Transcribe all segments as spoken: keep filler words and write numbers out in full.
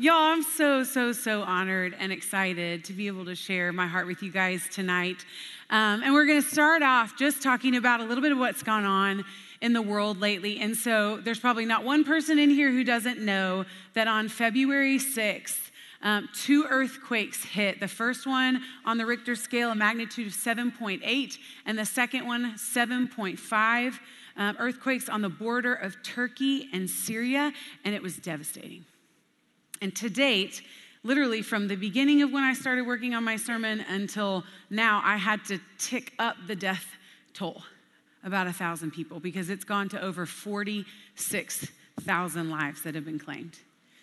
Y'all, I'm so, so, so honored and excited to be able to share my heart with you guys tonight. Um, and we're going to start off just talking about a little bit of what's gone on in the world lately. And so there's probably not one person in here who doesn't know that on February sixth, um, two earthquakes hit. The first one on the Richter scale, a magnitude of seven point eight, and the second one, seven point five. Um, earthquakes on the border of Turkey and Syria, and it was devastating. And to date, literally from the beginning of when I started working on my sermon until now, I had to tick up the death toll, about a thousand people, because it's gone to over forty-six thousand lives that have been claimed.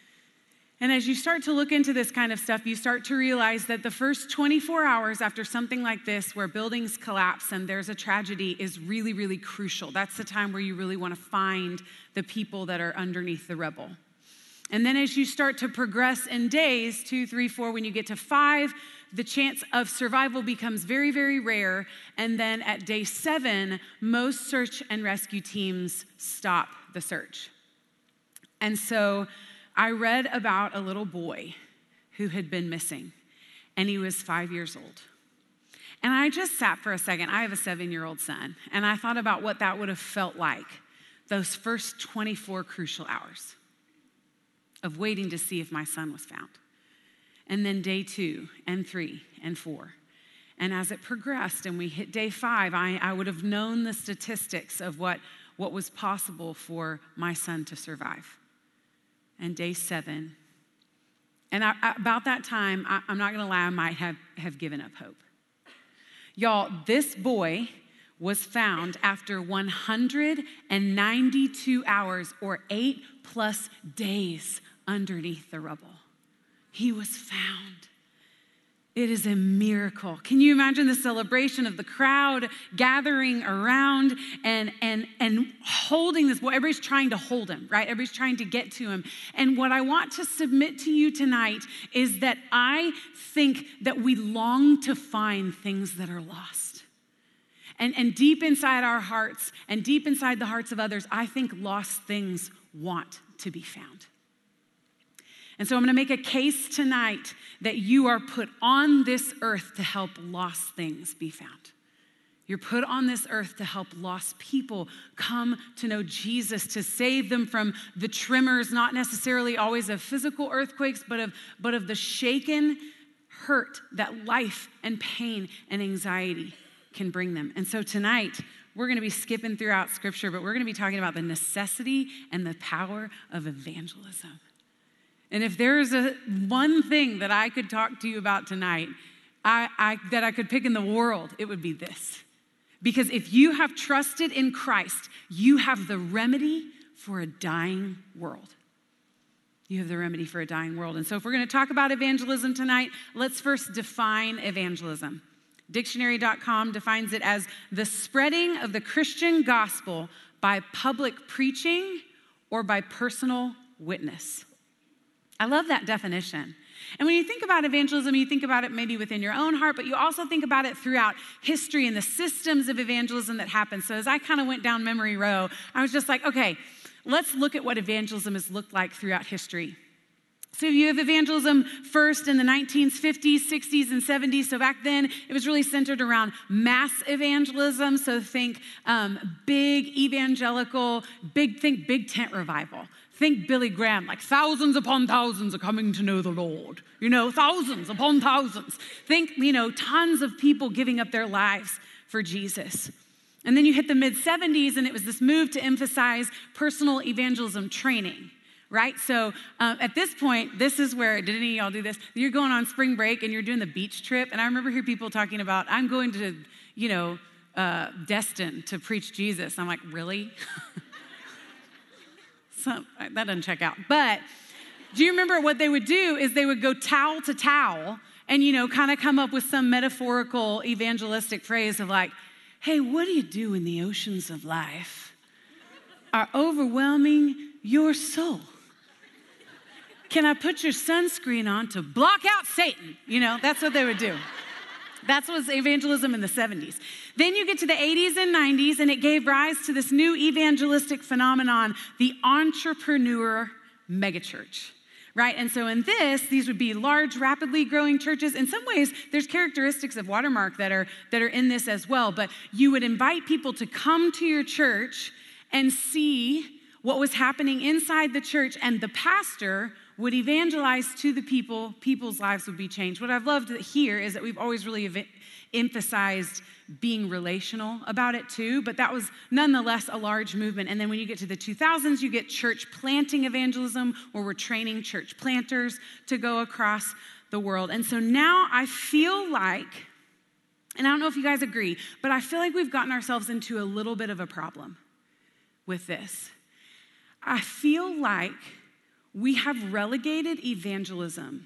And as you start to look into this kind of stuff, you start to realize that the first twenty-four hours after something like this, where buildings collapse and there's a tragedy, is really, really crucial. That's the time where you really want to find the people that are underneath the rubble. And then as you start to progress in days, two, three, four, when you get to five, the chance of survival becomes very, very rare. And then at day seven, most search and rescue teams stop the search. And so I read about a little boy who had been missing, and he was five years old. And I just sat for a second. I have a seven-year-old son, and I thought about what that would have felt like those first twenty-four crucial hours of waiting to see if my son was found. And then day two and three and four. And as it progressed and we hit day five, I, I would have known the statistics of what, what was possible for my son to survive. And day seven. And I, about that time, I, I'm not gonna lie, I might have, have given up hope. Y'all, this boy was found after one hundred ninety-two hours or eight plus days underneath the rubble. He was found. It is a miracle. Can you imagine the celebration of the crowd gathering around and, and, and holding this boy? Everybody's trying to hold him, right? Everybody's trying to get to him. And what I want to submit to you tonight is that I think that we long to find things that are lost. And, and deep inside our hearts and deep inside the hearts of others, I think lost things want to be found. And so I'm going to make a case tonight that you are put on this earth to help lost things be found. You're put on this earth to help lost people come to know Jesus, to save them from the tremors, not necessarily always of physical earthquakes, but of, but of the shaken hurt that life and pain and anxiety can bring them. And so tonight, we're going to be skipping throughout Scripture, but we're going to be talking about the necessity and the power of evangelism. And if there's a one thing that I could talk to you about tonight, I, I, that I could pick in the world, it would be this. Because if you have trusted in Christ, you have the remedy for a dying world. You have the remedy for a dying world. And so if we're going to talk about evangelism tonight, let's first define evangelism. Dictionary dot com defines it as the spreading of the Christian gospel by public preaching or by personal witness. I love that definition. And when you think about evangelism, you think about it maybe within your own heart, but you also think about it throughout history and the systems of evangelism that happen. So as I kind of went down memory row, I was just like, okay, let's look at what evangelism has looked like throughout history. So you have evangelism first in the nineteen fifties, sixties, and seventies. So back then, it was really centered around mass evangelism. So think um, big evangelical, big think big tent revival. Think Billy Graham, like thousands upon thousands are coming to know the Lord. You know, thousands upon thousands. Think, you know, tons of people giving up their lives for Jesus. And then you hit the mid seventies, and it was this move to emphasize personal evangelism training. Right? So um, at this point, this is where, did any of y'all do this? You're going on spring break and you're doing the beach trip. And I remember hearing people talking about, I'm going to, you know, uh, Destin to preach Jesus. I'm like, really? so, that doesn't check out. But do you remember what they would do is they would go towel to towel and, you know, kind of come up with some metaphorical evangelistic phrase of like, hey, what do you do when the oceans of life are overwhelming your soul? Can I put your sunscreen on to block out Satan? You know, that's what they would do. That was evangelism in the seventies. Then you get to the eighties and nineties, and it gave rise to this new evangelistic phenomenon, the entrepreneur megachurch. right? And so in this, these would be large, rapidly growing churches. In some ways, there's characteristics of Watermark that are, that are in this as well. But you would invite people to come to your church and see what was happening inside the church, and the pastor would evangelize to the people. People's lives would be changed. What I've loved here is that we've always really ev- emphasized being relational about it too, but that was nonetheless a large movement. And then when you get to the two thousands, you get church planting evangelism, where we're training church planters to go across the world. And so now I feel like, and I don't know if you guys agree, but I feel like we've gotten ourselves into a little bit of a problem with this. I feel like we have relegated evangelism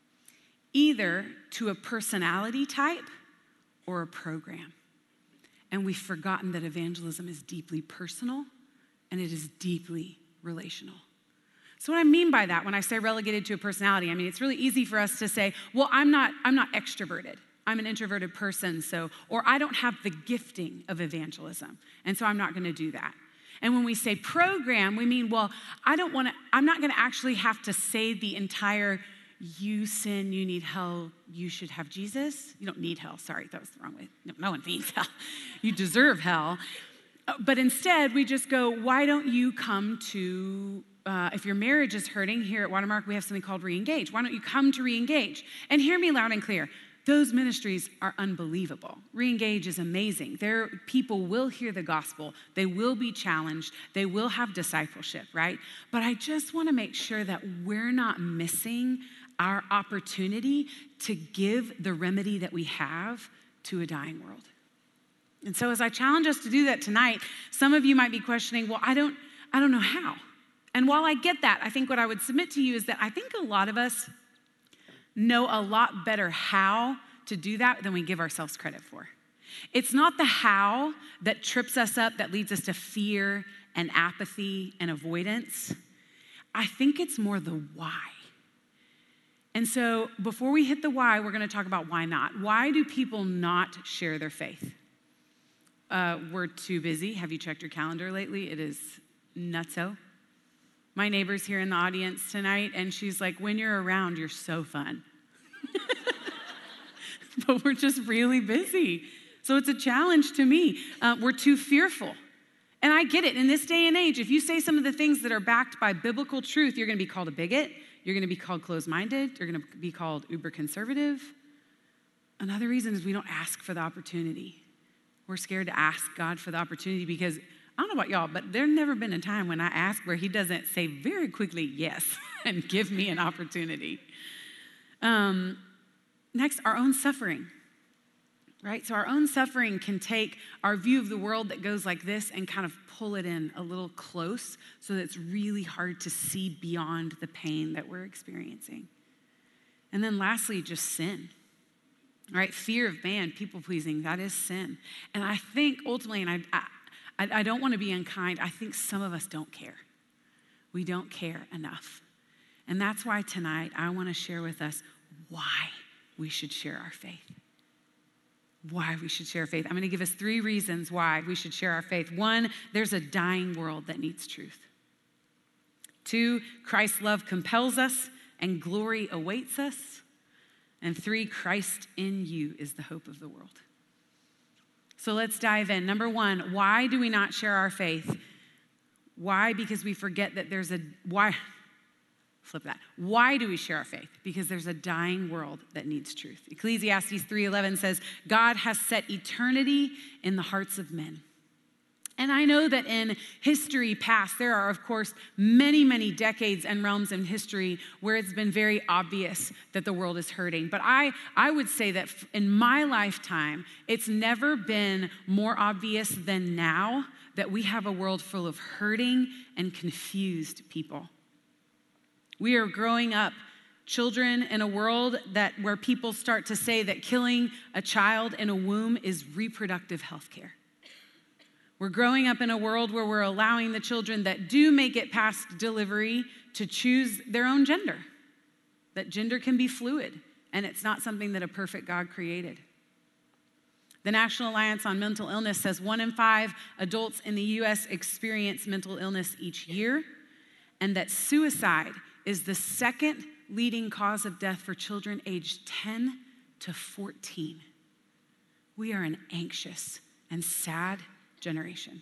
either to a personality type or a program. And we've forgotten that evangelism is deeply personal and it is deeply relational. So what I mean by that when I say relegated to a personality, I mean, it's really easy for us to say, well, I'm not, I'm not extroverted. I'm an introverted person, so, or I don't have the gifting of evangelism, and so I'm not gonna do that. And when we say program, we mean, well, I don't wanna, I'm not gonna actually have to say the entire, you sin, you need hell, you should have Jesus. You don't need hell, sorry, that was the wrong way. No, no one needs hell. You deserve hell. But instead, we just go, why don't you come to, uh, if your marriage is hurting, here at Watermark, we have something called Reengage. Why don't you come to Reengage? And hear me loud and clear. Those ministries are unbelievable. Reengage is amazing. Their people will hear the gospel. They will be challenged. They will have discipleship, right? But I just want to make sure that we're not missing our opportunity to give the remedy that we have to a dying world. And so as I challenge us to do that tonight, some of you might be questioning, well, I don't, I don't know how. And while I get that, I think what I would submit to you is that I think a lot of us know a lot better how to do that than we give ourselves credit for. It's not the how that trips us up, that leads us to fear and apathy and avoidance. I think it's more the why. And so before we hit the why, we're gonna talk about why not. Why do people not share their faith? Uh, we're too busy. Have you checked your calendar lately? It is nutso. My neighbor's here in the audience tonight, and she's like, when you're around, you're so fun. But we're just really busy. So it's a challenge to me. Uh, we're too fearful. And I get it. In this day and age, if you say some of the things that are backed by biblical truth, you're going to be called a bigot. You're going to be called closed-minded. You're going to be called uber conservative. Another reason is we don't ask for the opportunity. We're scared to ask God for the opportunity because I don't know about y'all, but there's never been a time when I ask where he doesn't say very quickly yes and give me an opportunity. Um, next, our own suffering, right? So our own suffering can take our view of the world that goes like this and kind of pull it in a little close so that it's really hard to see beyond the pain that we're experiencing. And then lastly, just sin. Right? Fear of man, people pleasing, that is sin. And I think ultimately, and I, I I, I don't want to be unkind. I think some of us don't care. We don't care enough. And that's why tonight I want to share with us why we should share our faith. Why we should share our faith. I'm going to give us three reasons why we should share our faith. One, there's a dying world that needs truth. Two, Christ's love compels us and glory awaits us. And three, Christ in you is the hope of the world. So let's dive in. Number one, why do we not share our faith? Why? Because we forget that there's a, why, flip that. Why do we share our faith? Because there's a dying world that needs truth. Ecclesiastes three eleven says, God has set eternity in the hearts of men. And I know that in history past, there are, of course, many, many decades and realms in history where it's been very obvious that the world is hurting. But I, I would say that in my lifetime, it's never been more obvious than now that we have a world full of hurting and confused people. We are growing up children in a world that where people start to say that killing a child in a womb is reproductive health care. We're growing up in a world where we're allowing the children that do make it past delivery to choose their own gender, that gender can be fluid, and it's not something that a perfect God created. The National Alliance on Mental Illness says one in five adults in the U S experience mental illness each year, and that suicide is the second leading cause of death for children aged ten to fourteen. We are an anxious and sad generation.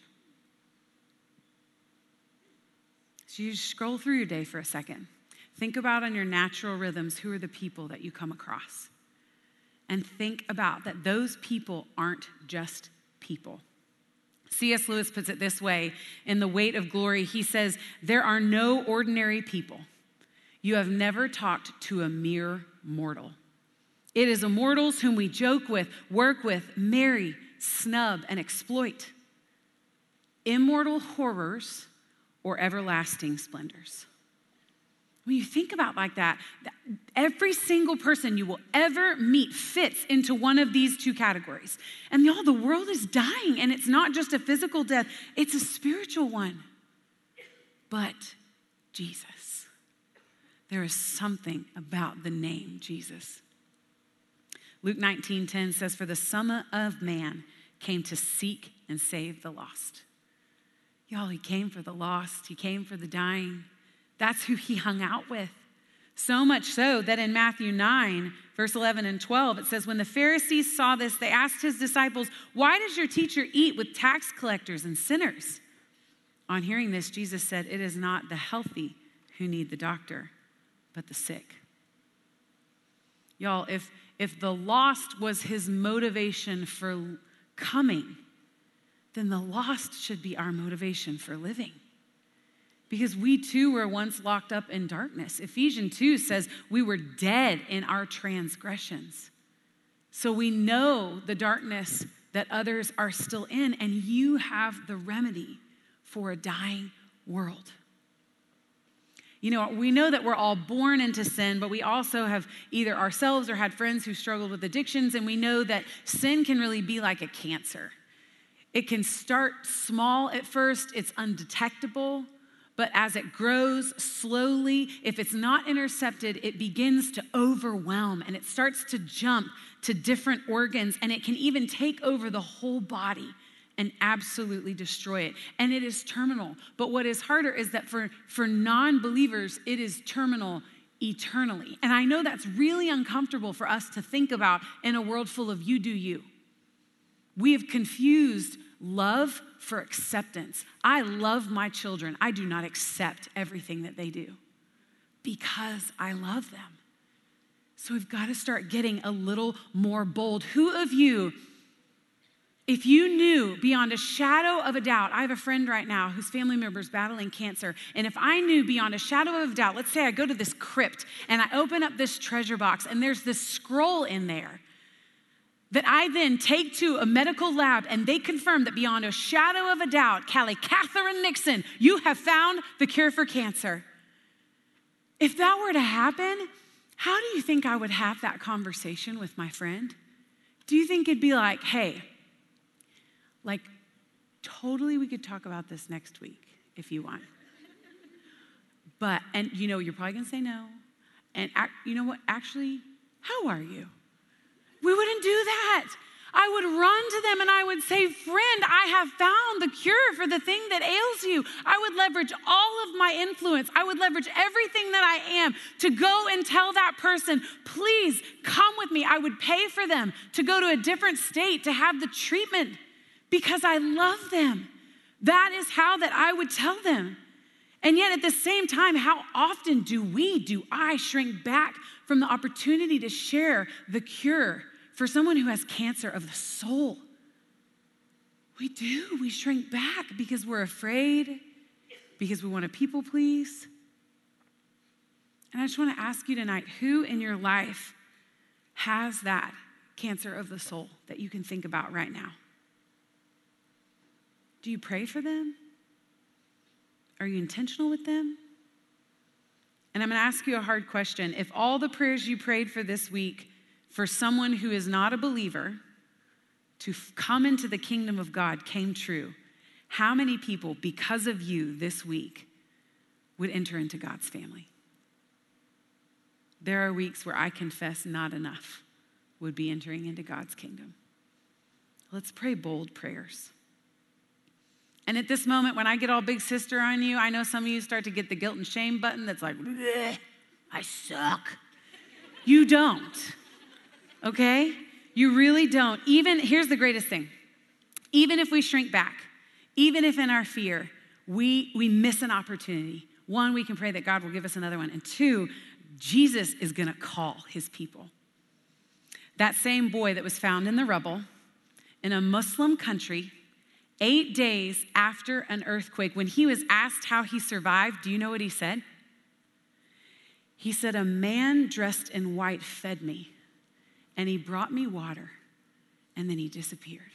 So you scroll through your day for a second. Think about on your natural rhythms, who are the people that you come across? And think about that those people aren't just people. C S Lewis puts it this way in The Weight of Glory. He says, there are no ordinary people. You have never talked to a mere mortal. It is immortals whom we joke with, work with, marry, snub, and exploit. Immortal horrors or everlasting splendors. When you think about like that, every single person you will ever meet fits into one of these two categories. And y'all, the world is dying, and it's not just a physical death, it's a spiritual one. But Jesus, there is something about the name Jesus. Luke nineteen ten says, for the Son of Man came to seek and save the lost. Y'all, he came for the lost. He came for the dying. That's who he hung out with. So much so that in Matthew nine, verse eleven and twelve, it says, when the Pharisees saw this, they asked his disciples, why does your teacher eat with tax collectors and sinners? On hearing this, Jesus said, it is not the healthy who need the doctor, but the sick. Y'all, if, if the lost was his motivation for coming, then the lost should be our motivation for living. Because we too were once locked up in darkness. Ephesians two says we were dead in our transgressions. So we know the darkness that others are still in, and you have the remedy for a dying world. You know, we know that we're all born into sin, but we also have either ourselves or had friends who struggled with addictions, and we know that sin can really be like a cancer. It can start small at first, it's undetectable, but as it grows slowly, if it's not intercepted, it begins to overwhelm and it starts to jump to different organs, and it can even take over the whole body and absolutely destroy it. And it is terminal. But what is harder is that for, for non-believers, it is terminal eternally. And I know that's really uncomfortable for us to think about in a world full of you do you. We have confused love for acceptance. I love my children. I do not accept everything that they do because I love them. So we've got to start getting a little more bold. Who of you, if you knew beyond a shadow of a doubt, I have a friend right now whose family member is battling cancer, and if I knew beyond a shadow of a doubt, let's say I go to this crypt and I open up this treasure box and there's this scroll in there that I then take to a medical lab and they confirm that beyond a shadow of a doubt, Callie Catherine Nixon, you have found the cure for cancer. If that were to happen, how do you think I would have that conversation with my friend? Do you think it'd be like, hey, like totally we could talk about this next week if you want. But, and you know, you're probably gonna say no. And you know what, actually, how are you? We wouldn't do that. I would run to them and I would say, friend, I have found the cure for the thing that ails you. I would leverage all of my influence. I would leverage everything that I am to go and tell that person, please come with me. I would pay for them to go to a different state to have the treatment because I love them. That is how that I would tell them. And yet at the same time, how often do we, do I shrink back from the opportunity to share the cure for someone who has cancer of the soul? We do. We shrink back because we're afraid, because we want to people please. And I just want to ask you tonight, who in your life has that cancer of the soul that you can think about right now? Do you pray for them? Are you intentional with them? And I'm going to ask you a hard question. If all the prayers you prayed for this week for someone who is not a believer to f- come into the kingdom of God came true, how many people, because of you this week, would enter into God's family? There are weeks where I confess not enough would be entering into God's kingdom. Let's pray bold prayers. And at this moment, when I get all big sister on you, I know some of you start to get the guilt and shame button that's like, I suck. You don't, okay? You really don't. Even, here's the greatest thing. Even if we shrink back, even if in our fear, we, we miss an opportunity, one, we can pray that God will give us another one. And two, Jesus is gonna call his people. That same boy that was found in the rubble in a Muslim country, eight days after an earthquake, when he was asked how he survived, do you know what he said? He said, a man dressed in white fed me, and he brought me water, and then he disappeared.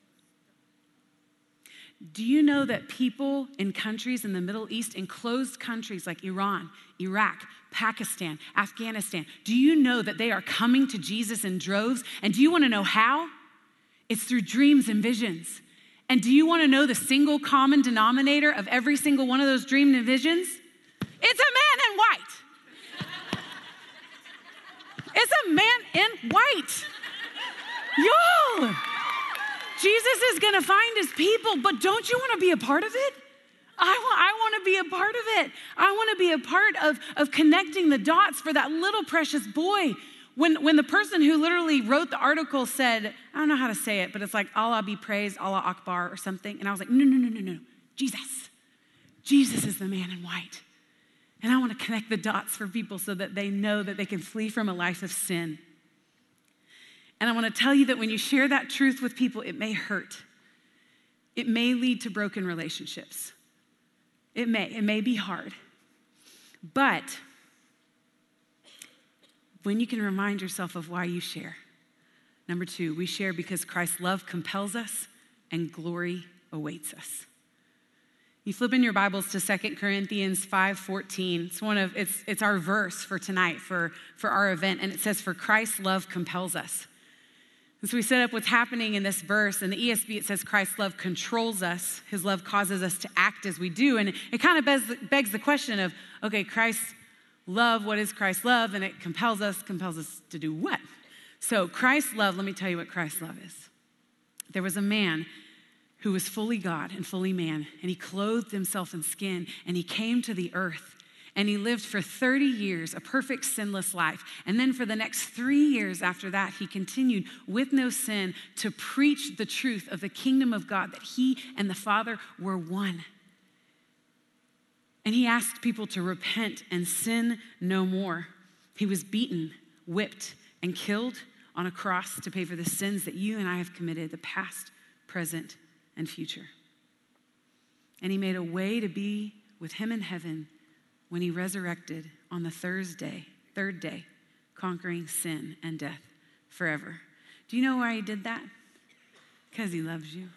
Do you know that people in countries in the Middle East, in closed countries like Iran, Iraq, Pakistan, Afghanistan, do you know that they are coming to Jesus in droves? And do you want to know how? It's through dreams and visions. And do you want to know the single common denominator of every single one of those dreams and visions? It's a man in white. It's a man in white. Y'all, Jesus is going to find his people, but don't you want to be a part of it? I want, I want to be a part of it. I want to be a part of, of connecting the dots for that little precious boy. When, when the person who literally wrote the article said, I don't know how to say it, but it's like Allah be praised, Allah Akbar or something. And I was like, no, no, no, no, no, Jesus. Jesus is the man in white. And I want to connect the dots for people so that they know that they can flee from a life of sin. And I want to tell you that when you share that truth with people, it may hurt. It may lead to broken relationships. It may, it may be hard. But when you can remind yourself of why you share. Number two, we share because Christ's love compels us and glory awaits us. You flip in your Bibles to Second Corinthians five fourteen. It's one of it's it's our verse for tonight, for, for our event, and it says, for Christ's love compels us. And so we set up what's happening in this verse. In the E S V, it says Christ's love controls us. His love causes us to act as we do. And it, it kind of begs, begs the question of, okay, Christ's love, what is Christ's love? And it compels us, compels us to do what? So Christ's love, let me tell you what Christ's love is. There was a man who was fully God and fully man, and he clothed himself in skin, and he came to the earth, and he lived for thirty years, a perfect sinless life. And then for the next three years after that, he continued with no sin to preach the truth of the kingdom of God, that he and the Father were one. And he asked people to repent and sin no more. He was beaten, whipped, and killed on a cross to pay for the sins that you and I have committed, the past, present, and future. And he made a way to be with him in heaven when he resurrected on the Thursday, third day, conquering sin and death forever. Do you know why he did that? Because he loves you.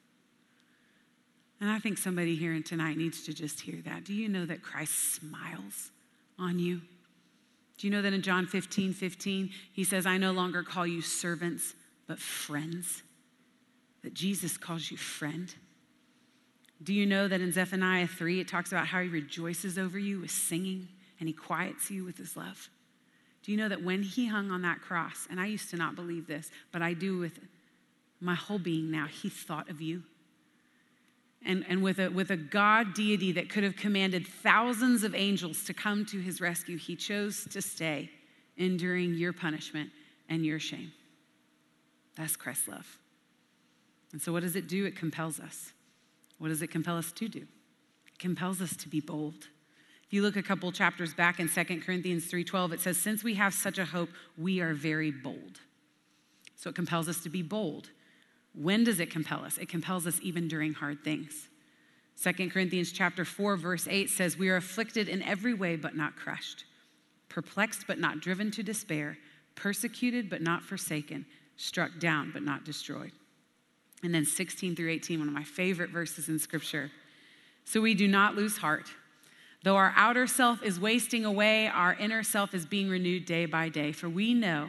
And I think somebody here tonight needs to just hear that. Do you know that Christ smiles on you? Do you know that in John fifteen fifteen, he says, I no longer call you servants, but friends? That Jesus calls you friend. Do you know that in Zephaniah three, it talks about how he rejoices over you with singing and he quiets you with his love? Do you know that when he hung on that cross, and I used to not believe this, but I do with my whole being now, he thought of you. And, and with, a, with a God deity that could have commanded thousands of angels to come to his rescue, he chose to stay, enduring your punishment and your shame. That's Christ's love. And so what does it do? It compels us. What does it compel us to do? It compels us to be bold. If you look a couple chapters back in Second Corinthians three twelve, it says, since we have such a hope, we are very bold. So it compels us to be bold. When does it compel us? It compels us even during hard things. Second Corinthians chapter four, verse eight says, we are afflicted in every way, but not crushed, perplexed, but not driven to despair, persecuted, but not forsaken, struck down, but not destroyed. And then sixteen through eighteen, one of my favorite verses in scripture. So we do not lose heart. Though our outer self is wasting away, our inner self is being renewed day by day. For we know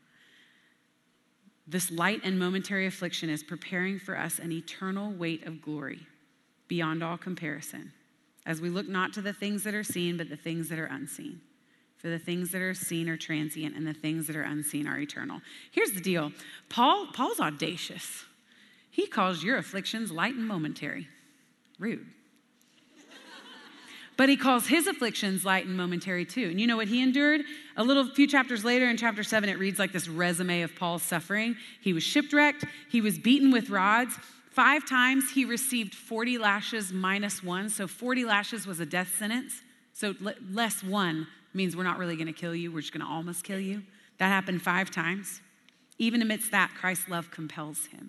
this light and momentary affliction is preparing for us an eternal weight of glory beyond all comparison, as we look not to the things that are seen, but the things that are unseen. For the things that are seen are transient, and the things that are unseen are eternal. Here's the deal. Paul, Paul's audacious. He calls your afflictions light and momentary. Rude. But he calls his afflictions light and momentary too. And you know what he endured? A little few chapters later in chapter seven, it reads like this resume of Paul's suffering. He was shipwrecked. He was beaten with rods. Five times he received forty lashes minus one. So forty lashes was a death sentence. So less one means we're not really going to kill you. We're just going to almost kill you. That happened five times. Even amidst that, Christ's love compels him.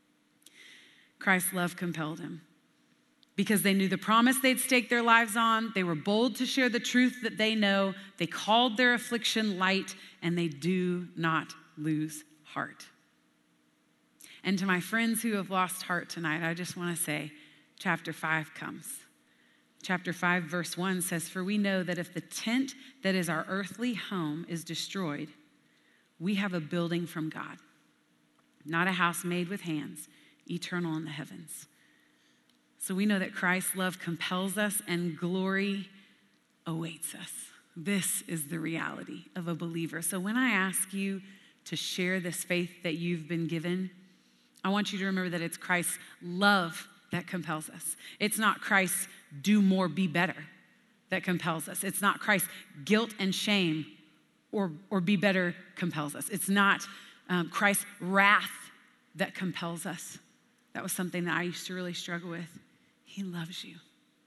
Christ's love compelled him. Because they knew the promise they'd staked their lives on. They were bold to share the truth that they know. They called their affliction light, and they do not lose heart. And to my friends who have lost heart tonight, I just want to say, chapter five comes. Chapter five, verse one says, "For we know that if the tent that is our earthly home is destroyed, we have a building from God, not a house made with hands, eternal in the heavens." So we know that Christ's love compels us and glory awaits us. This is the reality of a believer. So when I ask you to share this faith that you've been given, I want you to remember that it's Christ's love that compels us. It's not Christ's do more, be better that compels us. It's not Christ's guilt and shame or, or be better compels us. It's not um, Christ's wrath that compels us. That was something that I used to really struggle with. He loves you.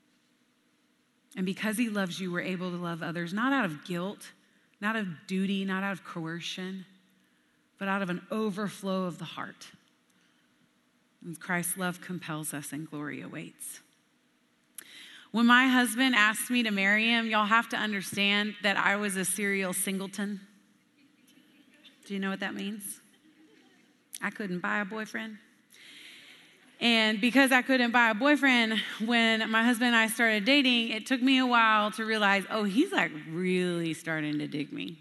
And because he loves you, we're able to love others, not out of guilt, not out of duty, not out of coercion, but out of an overflow of the heart. And Christ's love compels us and glory awaits. When my husband asked me to marry him, y'all have to understand that I was a serial singleton. Do you know what that means? I couldn't buy a boyfriend. And because I couldn't buy a boyfriend, when my husband and I started dating, it took me a while to realize, oh, he's like really starting to dig me.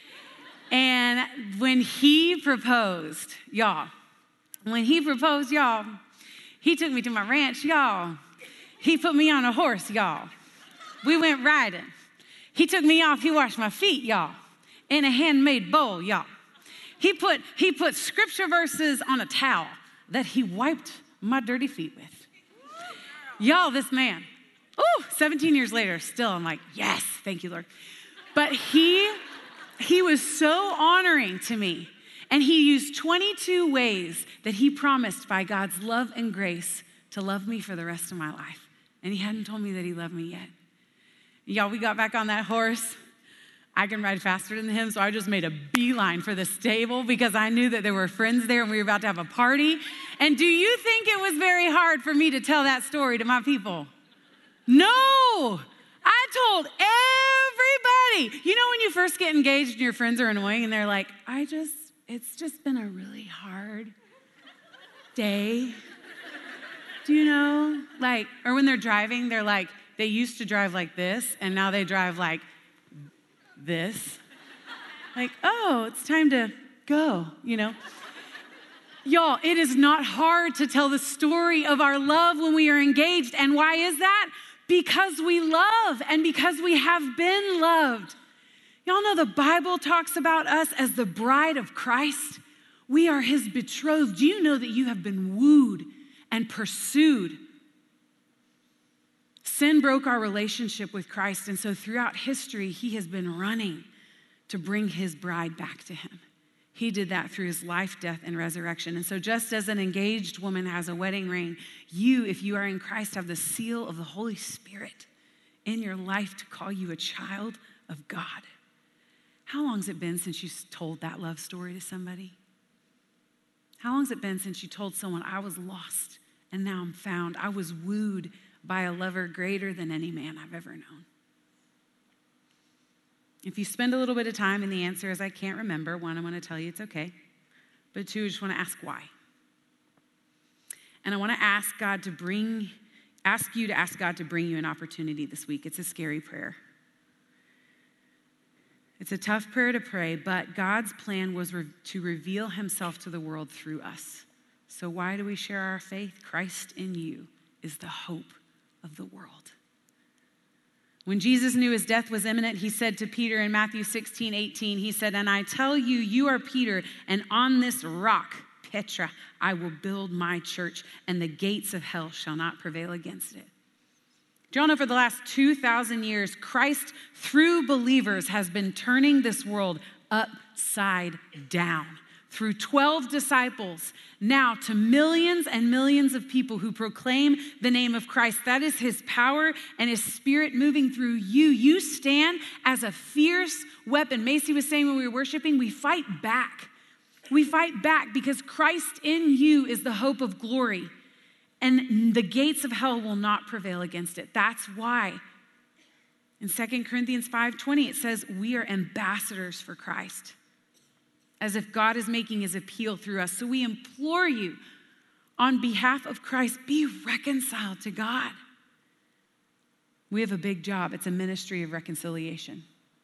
And when he proposed, y'all, when he proposed, y'all, he took me to my ranch, y'all. He put me on a horse, y'all. We went riding. He took me off, he washed my feet, y'all, in a handmade bowl, y'all. He put, he put scripture verses on a towel that he wiped my dirty feet with. Y'all, this man, oh, seventeen years later, still I'm like, yes, thank you, Lord. But he, he was so honoring to me. And he used twenty-two ways that he promised by God's love and grace to love me for the rest of my life. And he hadn't told me that he loved me yet. Y'all, we got back on that horse. I can ride faster than him, so I just made a beeline for the stable because I knew that there were friends there and we were about to have a party. And do you think it was very hard for me to tell that story to my people? No! I told everybody. You know when you first get engaged and your friends are annoying and they're like, I just, it's just been a really hard day. Do you know? Like, or when they're driving, they're like, they used to drive like this and now they drive like this. Like, oh, it's time to go, you know? Y'all, it is not hard to tell the story of our love when we are engaged. And why is that? Because we love and because we have been loved. Y'all know the Bible talks about us as the bride of Christ. We are his betrothed. Do you know that you have been wooed and pursued? Sin broke our relationship with Christ, and so throughout history, he has been running to bring his bride back to him. He did that through his life, death, and resurrection. And so just as an engaged woman has a wedding ring, you, if you are in Christ, have the seal of the Holy Spirit in your life to call you a child of God. How long has it been since you told that love story to somebody? How long has it been since you told someone, I was lost and now I'm found? I was wooed by a lover greater than any man I've ever known. If you spend a little bit of time and the answer is, I can't remember, one, I want to tell you it's okay. But two, I just want to ask why. And I want to ask God to bring, ask you to ask God to bring you an opportunity this week. It's a scary prayer. It's a tough prayer to pray, but God's plan was re- to reveal himself to the world through us. So why do we share our faith? Christ in you is the hope of the world. When Jesus knew his death was imminent, he said to Peter in Matthew sixteen eighteen, he said, and I tell you, you are Peter, and on this rock, Petra, I will build my church, and the gates of hell shall not prevail against it. Do y'all know for the last two thousand years, Christ, through believers, has been turning this world upside down through twelve disciples, now to millions and millions of people who proclaim the name of Christ. That is his power and his spirit moving through you. You stand as a fierce weapon. Macy was saying when we were worshiping, we fight back. We fight back because Christ in you is the hope of glory, and the gates of hell will not prevail against it. That's why in Second Corinthians five twenty, it says we are ambassadors for Christ, as if God is making his appeal through us. So we implore you on behalf of Christ, be reconciled to God. We have a big job. It's a ministry of reconciliation.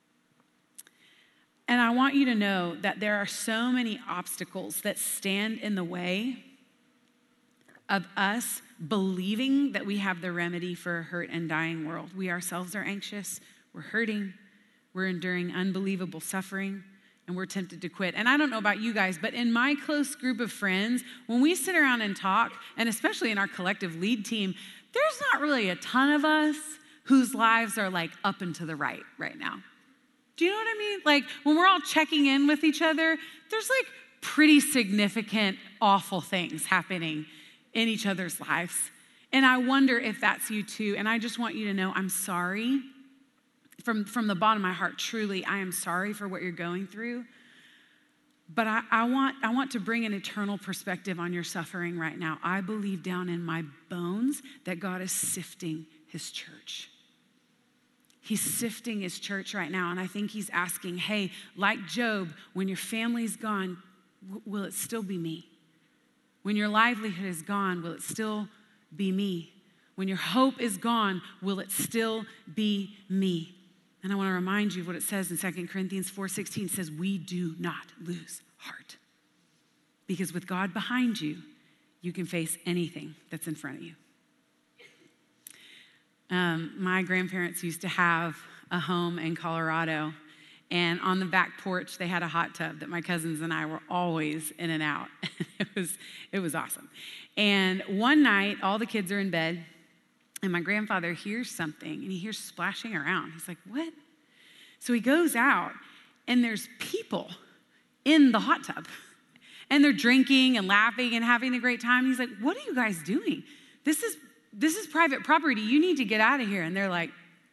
And I want you to know that there are so many obstacles that stand in the way of us believing that we have the remedy for a hurt and dying world. We ourselves are anxious, we're hurting, we're enduring unbelievable suffering, and we're tempted to quit. And I don't know about you guys, but in my close group of friends, when we sit around and talk, and especially in our collective lead team, there's not really a ton of us whose lives are like up and to the right right now. Do you know what I mean? Like when we're all checking in with each other, there's like pretty significant, awful things happening in each other's lives. And I wonder if that's you too. And I just want you to know I'm sorry. From, from the bottom of my heart, truly, I am sorry for what you're going through. But I, I want, I want to bring an eternal perspective on your suffering right now. I believe down in my bones that God is sifting his church. He's sifting his church right now. And I think he's asking, hey, like Job, when your family's gone, w- will it still be me? When your livelihood is gone, will it still be me? When your hope is gone, will it still be me? And I want to remind you of what it says in Second Corinthians four sixteen. It says, we do not lose heart. Because with God behind you, you can face anything that's in front of you. Um, my grandparents used to have a home in Colorado, and on the back porch, they had a hot tub that my cousins and I were always in and out. it was, it was awesome. And one night, all the kids are in bed, and my grandfather hears something, and he hears splashing around. He's like, what? So he goes out, and there's people in the hot tub. And they're drinking and laughing and having a great time. He's like, what are you guys doing? This is this is private property. You need to get out of here. And they're like,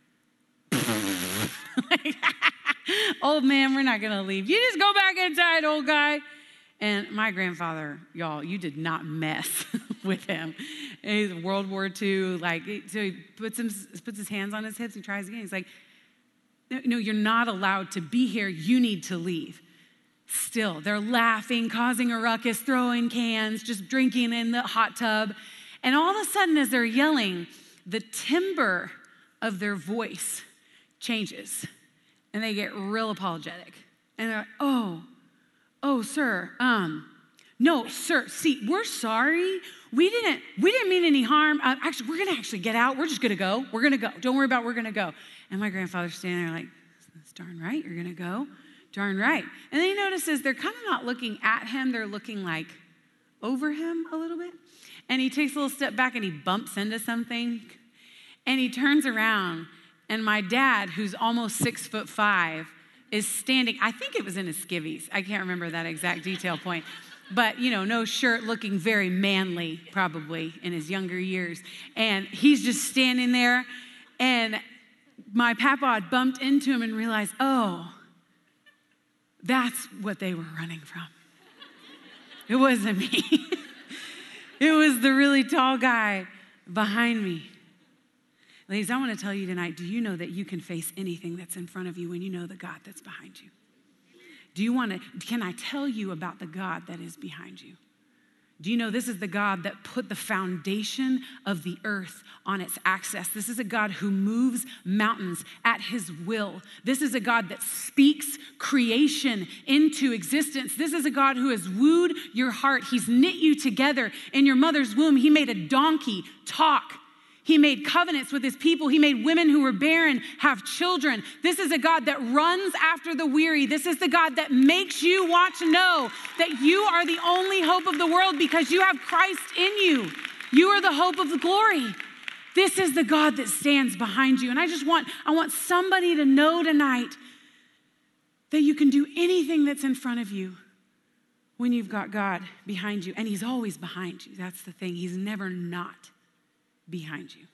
like old man, we're not going to leave. You just go back inside, old guy. And my grandfather, y'all, you did not mess with him. He's World War Two, like, so he puts, him, puts his hands on his hips and tries again. He's like, no, no, you're not allowed to be here. You need to leave. Still, they're laughing, causing a ruckus, throwing cans, just drinking in the hot tub. And all of a sudden, as they're yelling, the timbre of their voice changes. And they get real apologetic. And they're like, oh, oh, sir, um, no, sir, see, we're sorry. We didn't, we didn't mean any harm. Uh, actually, we're going to actually get out. We're just going to go. We're going to go. Don't worry about it. We're going to go. And my grandfather's standing there like, that's darn right. You're going to go. Darn right. And then he notices they're kind of not looking at him. They're looking like over him a little bit. And he takes a little step back and he bumps into something. And he turns around. And my dad, who's almost six foot five, is standing, I think it was in his skivvies. I can't remember that exact detail point. But, you know, no shirt, looking very manly, probably, in his younger years. And he's just standing there. And my papa had bumped into him and realized, oh, that's what they were running from. It wasn't me. It was the really tall guy behind me. Ladies, I want to tell you tonight, do you know that you can face anything that's in front of you when you know the God that's behind you? Do you want to, can I tell you about the God that is behind you? Do you know this is the God that put the foundation of the earth on its axis? This is a God who moves mountains at his will. This is a God that speaks creation into existence. This is a God who has wooed your heart. He's knit you together in your mother's womb. He made a donkey talk. He made covenants with his people. He made women who were barren have children. This is a God that runs after the weary. This is the God that makes you want to know that you are the only hope of the world because you have Christ in you. You are the hope of the glory. This is the God that stands behind you. And I just want, I want somebody to know tonight that you can do anything that's in front of you when you've got God behind you. And he's always behind you. That's the thing. He's never not behind you.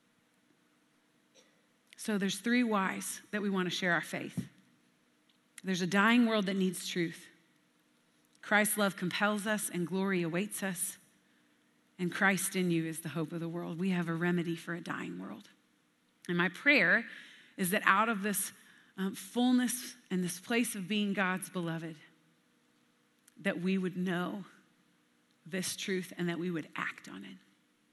So there's three whys that we want to share our faith. There's a dying world that needs truth. Christ's love compels us and glory awaits us. And Christ in you is the hope of the world. We have a remedy for a dying world. And my prayer is that out of this um, fullness and this place of being God's beloved, that we would know this truth and that we would act on it.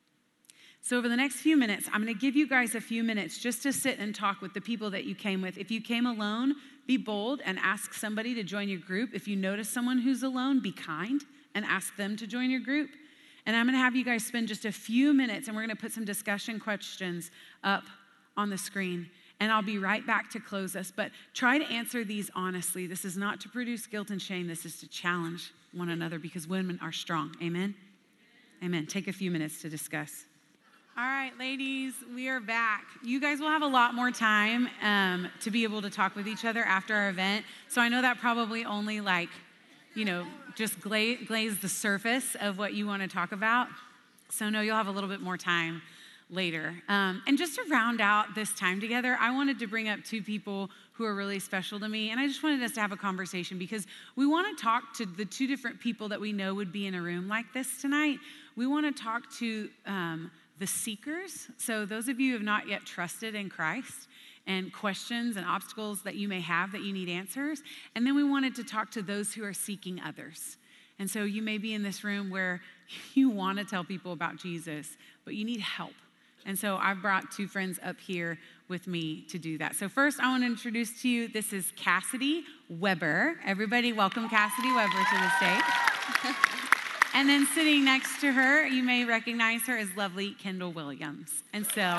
So over the next few minutes, I'm going to give you guys a few minutes just to sit and talk with the people that you came with. If you came alone, be bold and ask somebody to join your group. If you notice someone who's alone, be kind and ask them to join your group. And I'm going to have you guys spend just a few minutes, and we're going to put some discussion questions up on the screen. And I'll be right back to close us. But try to answer these honestly. This is not to produce guilt and shame. This is to challenge one another because women are strong. Amen? Amen. Take a few minutes to discuss. All right, ladies, we are back. You guys will have a lot more time um, to be able to talk with each other after our event. So I know that probably only like, you know, just gla- glaze the surface of what you want to talk about. So no, you'll have a little bit more time later. Um, and just to round out this time together, I wanted to bring up two people who are really special to me. And I just wanted us to have a conversation because we want to talk to the two different people that we know would be in a room like this tonight. We want to talk to um, the seekers. So those of you who have not yet trusted in Christ and questions and obstacles that you may have that you need answers. And then we wanted to talk to those who are seeking others. And so you may be in this room where you want to tell people about Jesus, but you need help. And so I've brought two friends up here with me to do that. So first, I want to introduce to you, this is Cassidy Weber. Everybody welcome Cassidy Weber to the stage. And then sitting next to her, you may recognize her as lovely Kendall Williams. And so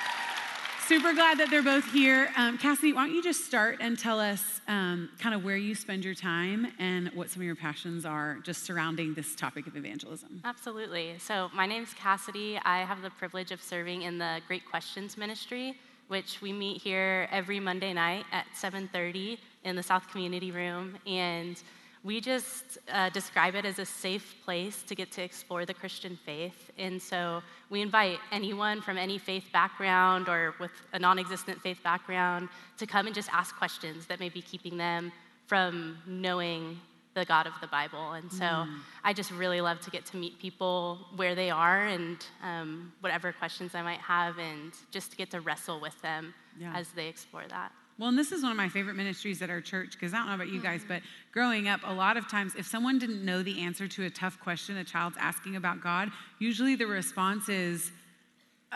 super glad that they're both here. Um, Cassidy, why don't you just start and tell us um, kind of where you spend your time and what some of your passions are just surrounding this topic of evangelism. Absolutely. So my name's Cassidy. I have the privilege of serving in the Great Questions Ministry, which we meet here every Monday night at seven thirty in the South Community Room. And we just uh, describe it as a safe place to get to explore the Christian faith. And so we invite anyone from any faith background or with a non-existent faith background to come and just ask questions that may be keeping them from knowing the God of the Bible. And so mm. I just really love to get to meet people where they are and um, whatever questions I might have, and just to get to wrestle with them yeah. as they explore that. Well, and this is one of my favorite ministries at our church, because I don't know about you guys, but growing up, a lot of times, if someone didn't know the answer to a tough question a child's asking about God, usually the response is, uh,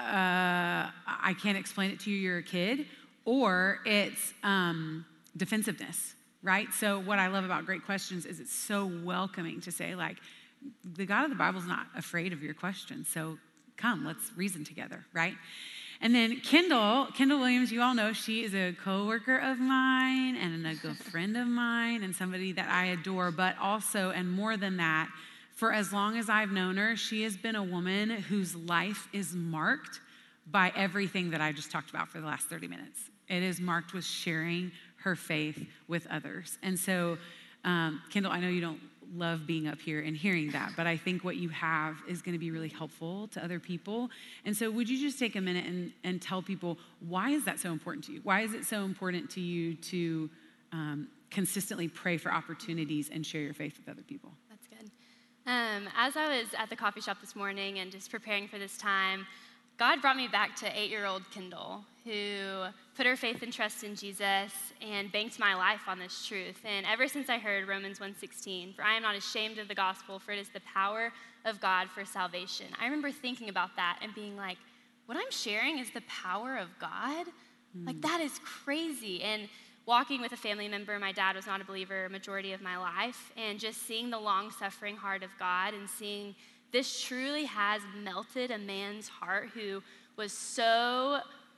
I can't explain it to you, you're a kid, or it's um, defensiveness, right? So what I love about Great Questions is it's so welcoming to say, like, the God of the Bible's not afraid of your questions, so come, let's reason together, right? And then Kendall, Kendall Williams, you all know she is a coworker of mine and a good friend of mine and somebody that I adore, but also, and more than that, for as long as I've known her, she has been a woman whose life is marked by everything that I just talked about for the last thirty minutes. It is marked with sharing her faith with others. And so, um, Kendall, I know you don't love being up here and hearing that, but I think what you have is going to be really helpful to other people. And so would you just take a minute and, and tell people, why is that so important to you? Why is it so important to you to um, consistently pray for opportunities and share your faith with other people? That's good. Um, as I was at the coffee shop this morning and just preparing for this time, God brought me back to eight-year-old Kendall, who put her faith and trust in Jesus and banked my life on this truth. And ever since I heard Romans one sixteen, for I am not ashamed of the gospel, for it is the power of God for salvation. I remember thinking about that and being like, what I'm sharing is the power of God? Mm. Like, that is crazy. And walking with a family member, my dad was not a believer a majority of my life, and just seeing the long-suffering heart of God and seeing this truly has melted a man's heart who was so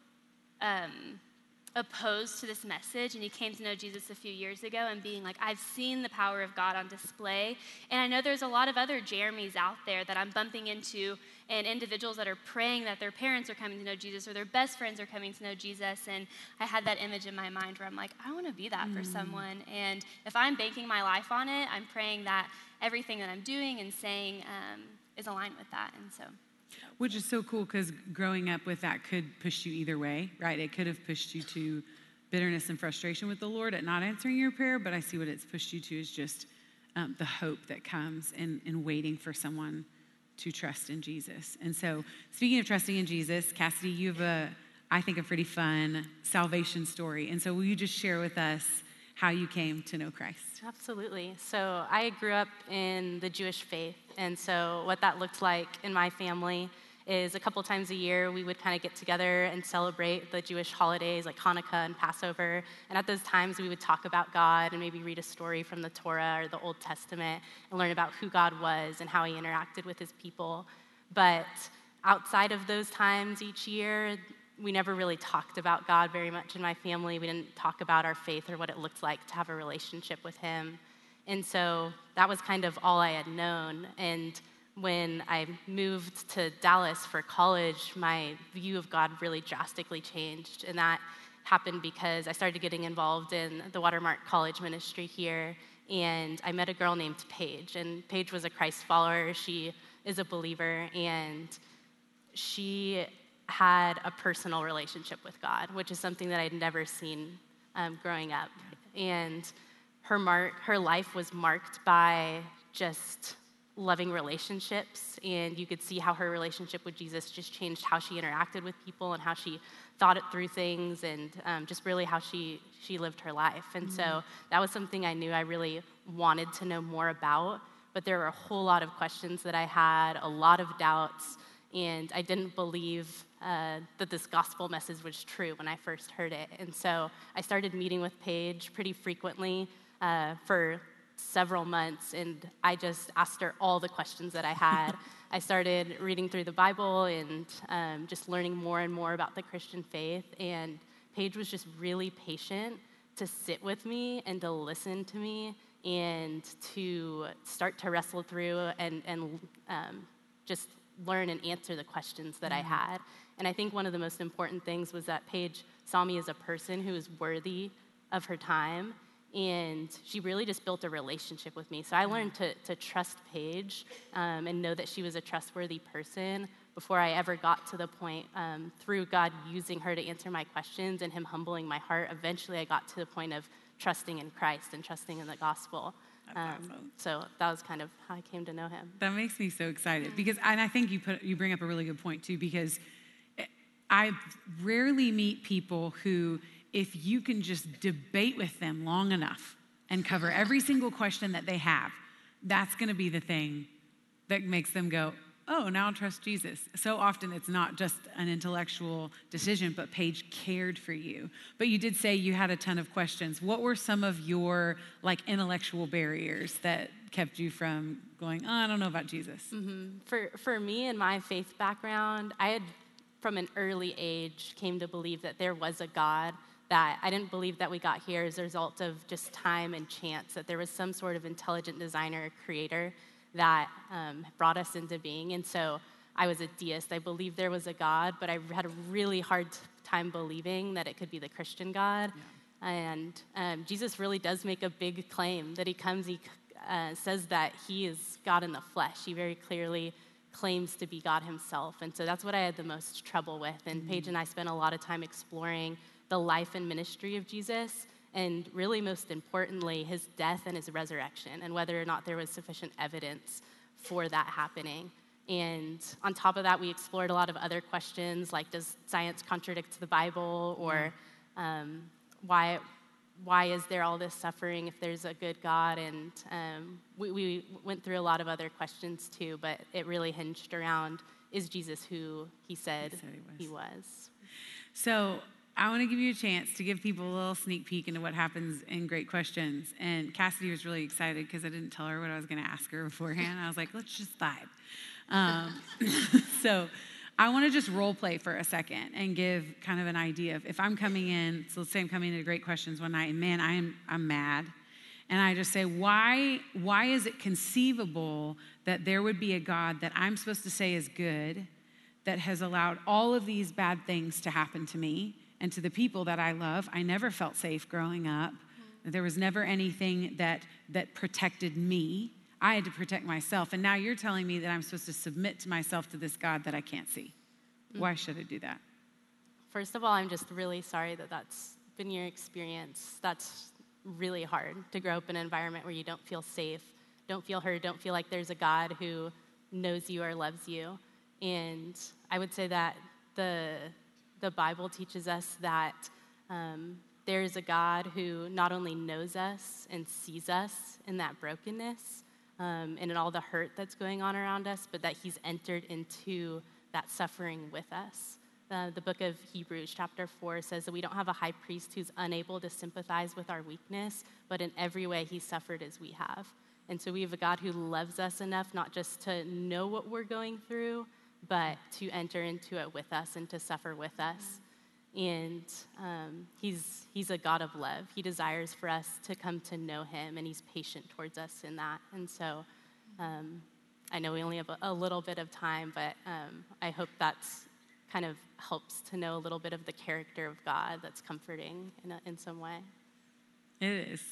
um, opposed to this message, and he came to know Jesus a few years ago and being like, I've seen the power of God on display, and I know there's a lot of other Jeremys out there that I'm bumping into, and individuals that are praying that their parents are coming to know Jesus or their best friends are coming to know Jesus, and I had that image in my mind where I'm like, I want to be that mm. for someone, and if I'm banking my life on it, I'm praying that everything that I'm doing and saying um, is aligned with that, and so. Which is so cool because growing up with that could push you either way, right? It could have pushed you to bitterness and frustration with the Lord at not answering your prayer, but I see what it's pushed you to is just um, the hope that comes in, in waiting for someone to trust in Jesus. And so speaking of trusting in Jesus, Cassidy, you have a, I think, a pretty fun salvation story. And so will you just share with us how you came to know Christ? Absolutely. So I grew up in the Jewish faith, and so what that looked like in my family is a couple times a year we would kind of get together and celebrate the Jewish holidays like Hanukkah and Passover, and at those times we would talk about God and maybe read a story from the Torah or the Old Testament and learn about who God was and how he interacted with his people. But outside of those times each year, we never really talked about God very much in my family. We didn't talk about our faith or what it looked like to have a relationship with him. And so that was kind of all I had known. And when I moved to Dallas for college, my view of God really drastically changed. And that happened because I started getting involved in the Watermark College ministry here. And I met a girl named Paige. And Paige was a Christ follower. She is a believer. And she had a personal relationship with God, which is something that I'd never seen um, growing up. And her mark, her life was marked by just loving relationships, and you could see how her relationship with Jesus just changed how she interacted with people and how she thought it through things, and um, just really how she she lived her life. And mm-hmm. so that was something I knew I really wanted to know more about, but there were a whole lot of questions that I had, a lot of doubts, and I didn't believe uh, that this gospel message was true when I first heard it. And so I started meeting with Paige pretty frequently uh, for several months, and I just asked her all the questions that I had. I started reading through the Bible and um, just learning more and more about the Christian faith, and Paige was just really patient to sit with me and to listen to me and to start to wrestle through and, and um, just learn and answer the questions that mm-hmm. I had. And I think one of the most important things was that Paige saw me as a person who was worthy of her time, and she really just built a relationship with me. So I learned to, to trust Paige um, and know that she was a trustworthy person before I ever got to the point, um, through God using her to answer my questions and him humbling my heart, eventually I got to the point of trusting in Christ and trusting in the gospel. That's um, awesome. So that was kind of how I came to know him. That makes me so excited because, and I think you put you bring up a really good point too, because I rarely meet people who, if you can just debate with them long enough and cover every single question that they have, that's going to be the thing that makes them go, oh, now I'll trust Jesus. So often it's not just an intellectual decision, but Paige cared for you. But you did say you had a ton of questions. What were some of your like intellectual barriers that kept you from going, oh, I don't know about Jesus? Mm-hmm. For for me and my faith background, I had from an early age came to believe that there was a God, that I didn't believe that we got here as a result of just time and chance, that there was some sort of intelligent designer or creator that um, brought us into being. And so I was a deist. I believed there was a God, but I had a really hard time believing that it could be the Christian God. Yeah. And um, Jesus really does make a big claim that he comes, he uh, says that he is God in the flesh. He very clearly claims to be God himself. And so that's what I had the most trouble with. And mm-hmm. Paige and I spent a lot of time exploring the life and ministry of Jesus, and really most importantly, his death and his resurrection, and whether or not there was sufficient evidence for that happening. And on top of that, we explored a lot of other questions, like does science contradict the Bible, or um, why why is there all this suffering if there's a good God? And um, we, we went through a lot of other questions too, but it really hinged around, is Jesus who he said he, said he, was. he was? So I want to give you a chance to give people a little sneak peek into what happens in Great Questions. And Cassidy was really excited because I didn't tell her what I was going to ask her beforehand. I was like, let's just vibe. Um, so I want to just role play for a second and give kind of an idea of if I'm coming in, so let's say I'm coming into Great Questions one night, and man, I am, I'm mad. And I just say, why, why is it conceivable that there would be a God that I'm supposed to say is good that has allowed all of these bad things to happen to me and to the people that I love? I never felt safe growing up. There was never anything that, that protected me. I had to protect myself. And now you're telling me that I'm supposed to submit to myself to this God that I can't see. Why should I do that? First of all, I'm just really sorry that that's been your experience. That's really hard to grow up in an environment where you don't feel safe, don't feel heard, don't feel like there's a God who knows you or loves you. And I would say that the, the Bible teaches us that um, there is a God who not only knows us and sees us in that brokenness um, and in all the hurt that's going on around us, but that he's entered into that suffering with us. Uh, the book of Hebrews chapter four says that we don't have a high priest who's unable to sympathize with our weakness, but in every way he suffered as we have. And so we have a God who loves us enough not just to know what we're going through, but to enter into it with us and to suffer with us. And um, he's he's a God of love. He desires for us to come to know him, and he's patient towards us in that. And so um, I know we only have a, a little bit of time, but um, I hope that's kind of helps to know a little bit of the character of God that's comforting in, a, in some way. It is.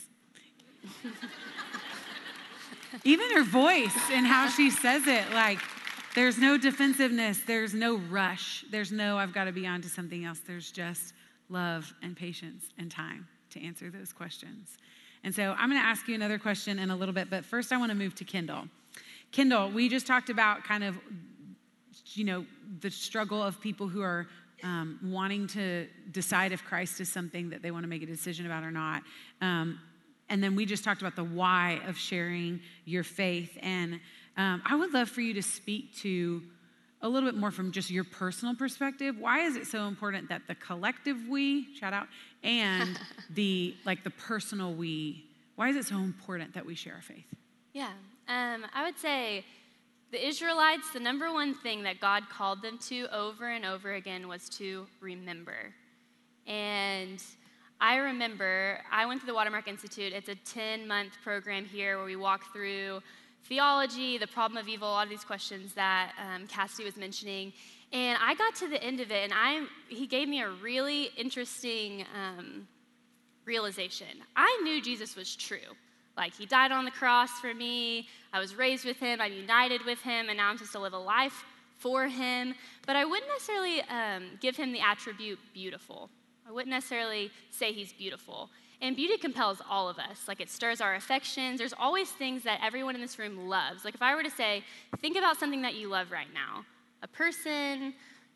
Even her voice and how she says it, like, there's no defensiveness, there's no rush, there's no, I've got to be on to something else. There's just love and patience and time to answer those questions. And so I'm going to ask you another question in a little bit, but first I want to move to Kendall. Kendall, we just talked about kind of, you know, the struggle of people who are um, wanting to decide if Christ is something that they want to make a decision about or not. Um, and then we just talked about the why of sharing your faith. And um, I would love for you to speak to a little bit more from just your personal perspective. Why is it so important that the collective we, shout out, and the like the personal we, why is it so important that we share our faith? Yeah, um, I would say the Israelites, the number one thing that God called them to over and over again was to remember. And I remember, I went to the Watermark Institute. It's a ten-month program here where we walk through theology, the problem of evil, a lot of these questions that um, Cassidy was mentioning. And I got to the end of it, and I he gave me a really interesting um, realization. I knew Jesus was true. Like, he died on the cross for me. I was raised with him. I'm united with him, and now I'm supposed to live a life for him. But I wouldn't necessarily um, give him the attribute beautiful. I wouldn't necessarily say he's beautiful. And beauty compels all of us. Like, it stirs our affections. There's always things that everyone in this room loves. Like, if I were to say, think about something that you love right now. A person,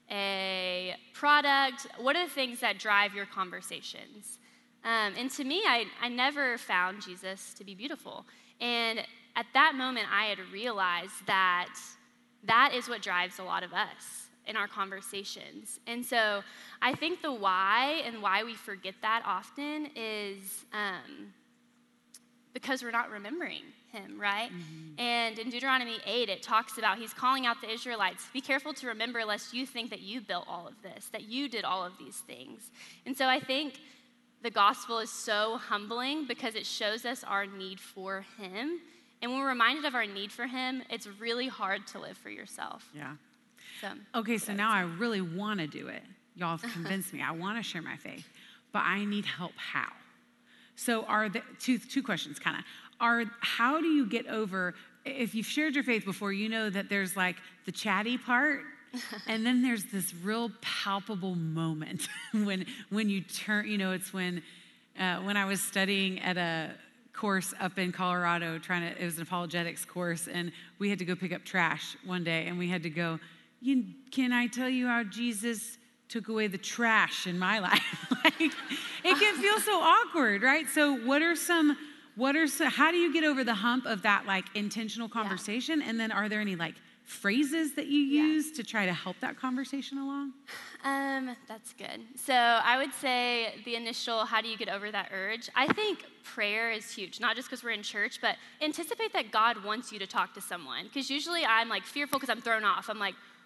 a product. What are the things that drive your conversations? Um, and to me, I, I never found Jesus to be beautiful. And at that moment, I had realized that that is what drives a lot of us in our conversations. And so I think the why and why we forget that often is um, because we're not remembering him, right? Mm-hmm. And in Deuteronomy eight, it talks about, he's calling out the Israelites, be careful to remember lest you think that you built all of this, that you did all of these things. And so I think the gospel is so humbling because it shows us our need for him. And when we're reminded of our need for him, it's really hard to live for yourself. Yeah. So, okay, so now I really want to do it. Y'all have convinced me. I want to share my faith, but I need help how? So are the two two questions kind of. Are how do you get over, if you've shared your faith before, you know that there's like the chatty part, and then there's this real palpable moment when when you turn, you know, it's when uh, when I was studying at a course up in Colorado, trying to, it was an apologetics course, and we had to go pick up trash one day, and we had to go, you, can I tell you how Jesus took away the trash in my life? Like, it can feel so awkward, right? So what are some, what are some, how do you get over the hump of that like intentional conversation? Yeah. And then are there any like phrases that you use yeah. to try to help that conversation along? Um, that's good. So I would say the initial, how do you get over that urge? I think prayer is huge, not just because we're in church, but anticipate that God wants you to talk to someone. Because usually I'm like fearful because I'm thrown off. I'm like,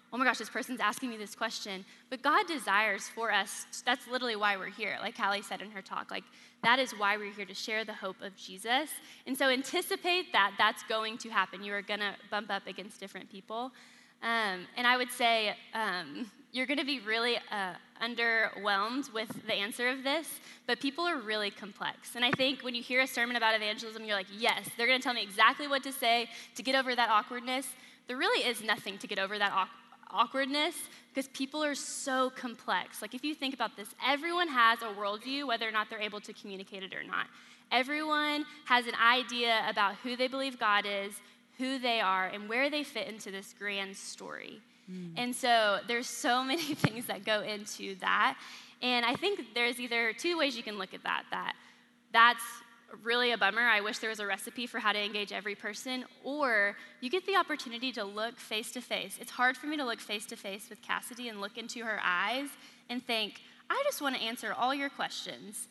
oh my gosh, this person's asking me this question. But God desires for us, that's literally why we're here, like Callie said in her talk. Like, that is why we're here, to share the hope of Jesus. And so anticipate that that's going to happen. You are going to bump up against different people. Um, and I would say um, you're going to be really uh, underwhelmed with the answer of this, but people are really complex. And I think when you hear a sermon about evangelism, you're like, yes, they're going to tell me exactly what to say to get over that awkwardness. There really is nothing to get over that awkwardness. awkwardness because people are so complex. Like, if you think about this, everyone has a worldview, whether or not they're able to communicate it or not. Everyone has an idea about who they believe God is, who they are, and where they fit into this grand story. Mm. And so there's so many things that go into that. And I think there's either two ways you can look at that. That that's really a bummer. I wish there was a recipe for how to engage every person. Or you get the opportunity to look face to face. It's hard for me to look face to face with Cassidy and look into her eyes and think, I just want to answer all your questions.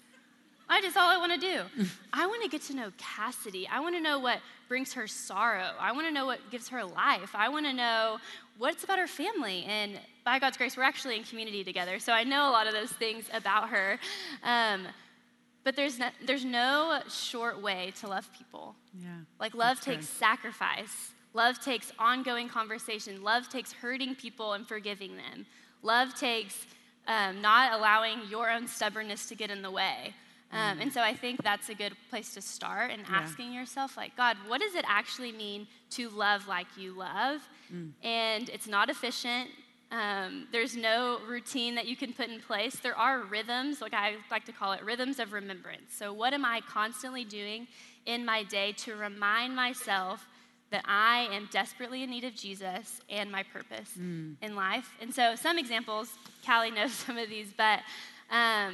I just all I want to do. I want to get to know Cassidy. I want to know what brings her sorrow. I want to know what gives her life. I want to know what's about her family. And by God's grace, we're actually in community together. So I know a lot of those things about her. Um, But there's no, there's no short way to love people. Yeah. Like, love takes good. sacrifice. Love takes ongoing conversation. Love takes hurting people and forgiving them. Love takes um, not allowing your own stubbornness to get in the way. Um, mm. And so I think that's a good place to start, and yeah. asking yourself, like, God, what does it actually mean to love like you love? Mm. And it's not efficient. Um, there's no routine that you can put in place. There are rhythms, like I like to call it, rhythms of remembrance. So what am I constantly doing in my day to remind myself that I am desperately in need of Jesus and my purpose mm. in life? And so some examples, Callie knows some of these, but um,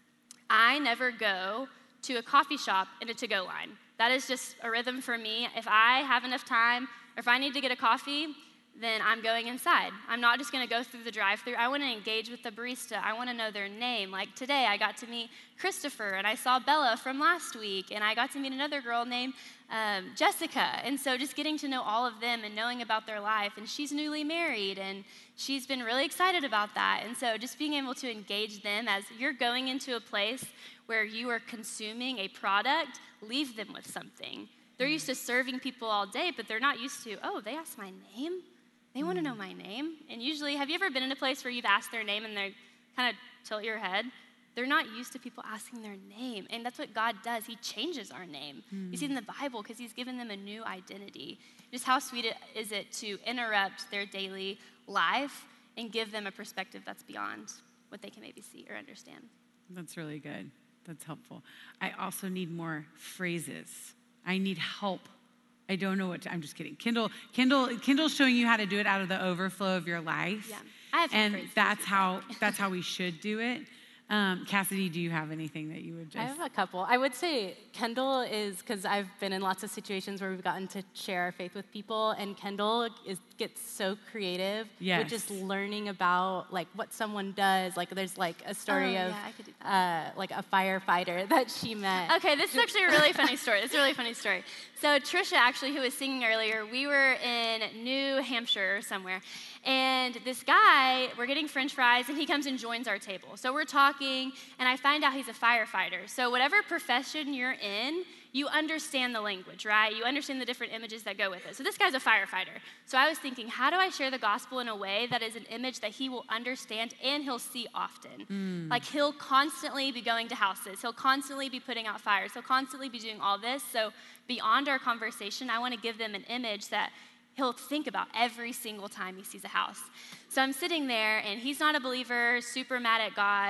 I never go to a coffee shop in a to-go line. That is just a rhythm for me. If I have enough time, or if I need to get a coffee, then I'm going inside. I'm not just gonna go through the drive-thru. I wanna engage with the barista. I wanna know their name. Like today, I got to meet Christopher, and I saw Bella from last week, and I got to meet another girl named um, Jessica. And so just getting to know all of them and knowing about their life, and she's newly married, and she's been really excited about that. And so just being able to engage them as you're going into a place where you are consuming a product, leave them with something. They're used to serving people all day, but they're not used to, oh, they asked my name? They want to know my name. And usually, have you ever been in a place where you've asked their name and they kind of tilt your head? They're not used to people asking their name. And that's what God does. He changes our name. Mm. You see it in the Bible because he's given them a new identity. Just how sweet it is it to interrupt their daily life and give them a perspective that's beyond what they can maybe see or understand. That's really good. That's helpful. I also need more phrases. I need help. I don't know what to, I'm just kidding. Kindle, Kindle, Kindle's showing you how to do it out of the overflow of your life. Yeah, I have some and phrases. that's how that's how we should do it. Um, Cassidy, do you have anything that you would just? I have a couple. I would say Kendall is, because I've been in lots of situations where we've gotten to share our faith with people, and Kendall is gets so creative yes. with just learning about like what someone does. Like there's like a story oh, of yeah, I could do that. Uh, like a firefighter that she met. Okay, this is actually a really funny story. This is a really funny story. So Trisha, actually, who was singing earlier, we were in New Hampshire or somewhere, and this guy, we're getting French fries, and he comes and joins our table. So we're talking, and I find out he's a firefighter. So whatever profession you're in, you understand the language, right? You understand the different images that go with it. So this guy's a firefighter. So I was thinking, how do I share the gospel in a way that is an image that he will understand and he'll see often? Mm. Like he'll constantly be going to houses. He'll constantly be putting out fires. He'll constantly be doing all this. So beyond our conversation, I want to give them an image that he'll think about every single time he sees a house. So I'm sitting there, and he's not a believer, super mad at God.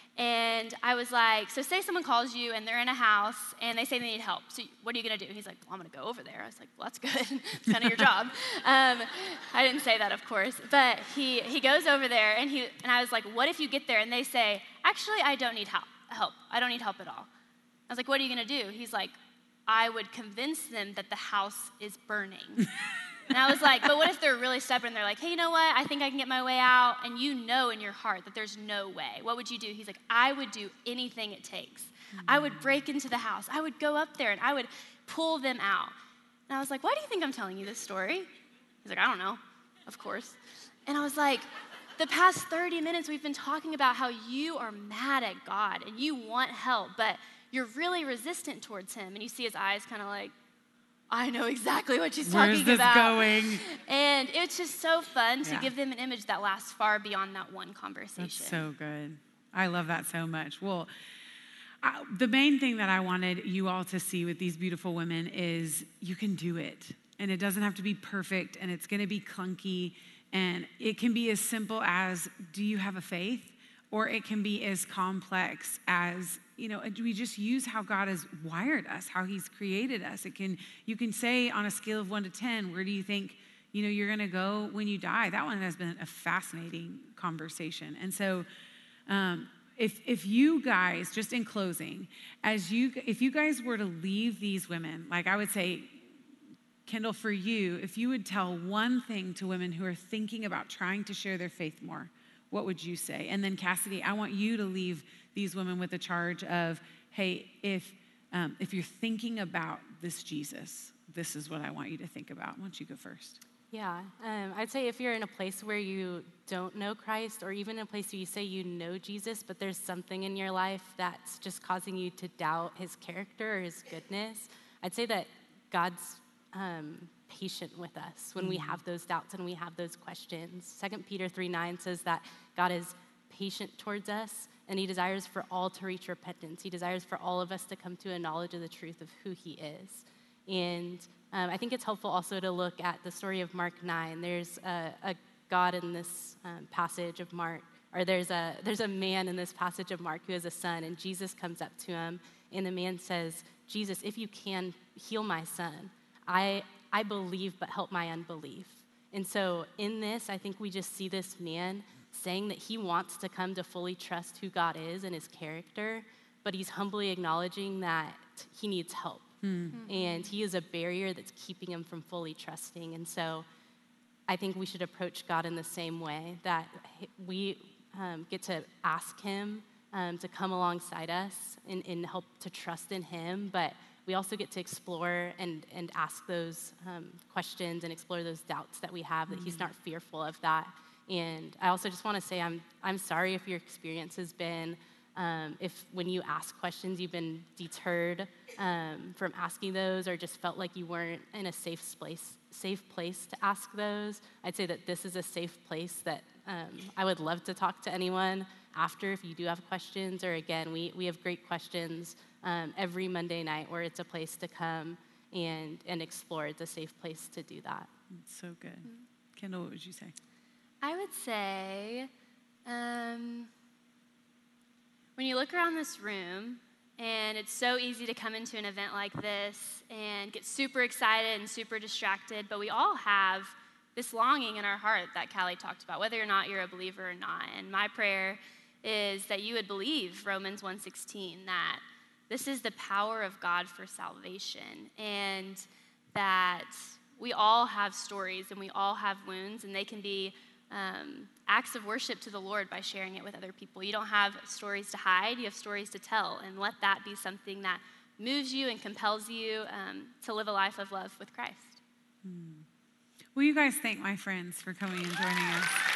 And I was like, so say someone calls you and they're in a house and they say they need help. So what are you going to do? He's like, well, I'm going to go over there. I was like, well, that's good. It's kind of your job. Um, I didn't say that, of course. But he, he goes over there, and he and I was like, what if you get there and they say, actually, I don't need help. help. I don't need help at all. I was like, what are you going to do? He's like, I would convince them that the house is burning. And I was like, but what if they're really stubborn? They're like, hey, you know what? I think I can get my way out. And you know in your heart that there's no way. What would you do? He's like, I would do anything it takes. Mm-hmm. I would break into the house. I would go up there and I would pull them out. And I was like, why do you think I'm telling you this story? He's like, I don't know, of course. And I was like, the past thirty minutes we've been talking about how you are mad at God and you want help, but you're really resistant towards him. And you see his eyes kind of like, I know exactly what she's Where's talking this about. going? And it's just so fun to Yeah. give them an image that lasts far beyond that one conversation. That's so good. I love that so much. Well, I, the main thing that I wanted you all to see with these beautiful women is you can do it. And it doesn't have to be perfect, and it's going to be clunky. And it can be as simple as, do you have a faith? Or it can be as complex as, you know, we just use how God has wired us, how he's created us. It can, you can say on a scale of one to ten, where do you think, you know, you're going to go when you die? That one has been a fascinating conversation. And so um, if if you guys, just in closing, as you, if you guys were to leave these women, like I would say, Kendall, for you, if you would tell one thing to women who are thinking about trying to share their faith more, what would you say? And then Cassidy, I want you to leave these women with a charge of, hey, if um, if you're thinking about this Jesus, this is what I want you to think about. Why don't you go first? Yeah, um, I'd say if you're in a place where you don't know Christ, or even in a place where you say you know Jesus, but there's something in your life that's just causing you to doubt his character or his goodness, I'd say that God's um, patient with us when we have those doubts and we have those questions. Second Peter three nine says that God is patient towards us, and he desires for all to reach repentance. He desires for all of us to come to a knowledge of the truth of who he is. And um, I think it's helpful also to look at the story of Mark nine. There's a, a God in this um, passage of Mark, or there's a there's a man in this passage of Mark who has a son, and Jesus comes up to him, and the man says, Jesus, if you can, heal my son. I I believe, but help my unbelief. And so in this, I think we just see this man saying that he wants to come to fully trust who God is and his character, but he's humbly acknowledging that he needs help. Mm-hmm. And he is a barrier that's keeping him from fully trusting. And so I think we should approach God in the same way, that we um, get to ask him um, to come alongside us and, and help to trust in him, but we also get to explore and, and ask those um, questions and explore those doubts that we have, that mm-hmm. he's not fearful of that. And I also just want to say I'm I'm sorry if your experience has been, um, if when you ask questions, you've been deterred um, from asking those, or just felt like you weren't in a safe place, safe place to ask those. I'd say that this is a safe place that um, I would love to talk to anyone after if you do have questions, or again, we, we have great questions um, every Monday night where it's a place to come and, and explore. It's a safe place to do that. It's so good. Mm-hmm. Kendall, what would you say? I would say, um, when you look around this room, and it's so easy to come into an event like this and get super excited and super distracted, but we all have this longing in our heart that Callie talked about, whether or not you're a believer or not. And my prayer is that you would believe Romans one sixteen, that this is the power of God for salvation, and that we all have stories and we all have wounds, and they can be Um, acts of worship to the Lord by sharing it with other people. You don't have stories to hide, you have stories to tell, and let that be something that moves you and compels you um, to live a life of love with Christ. Hmm. Will you guys thank my friends for coming and joining us?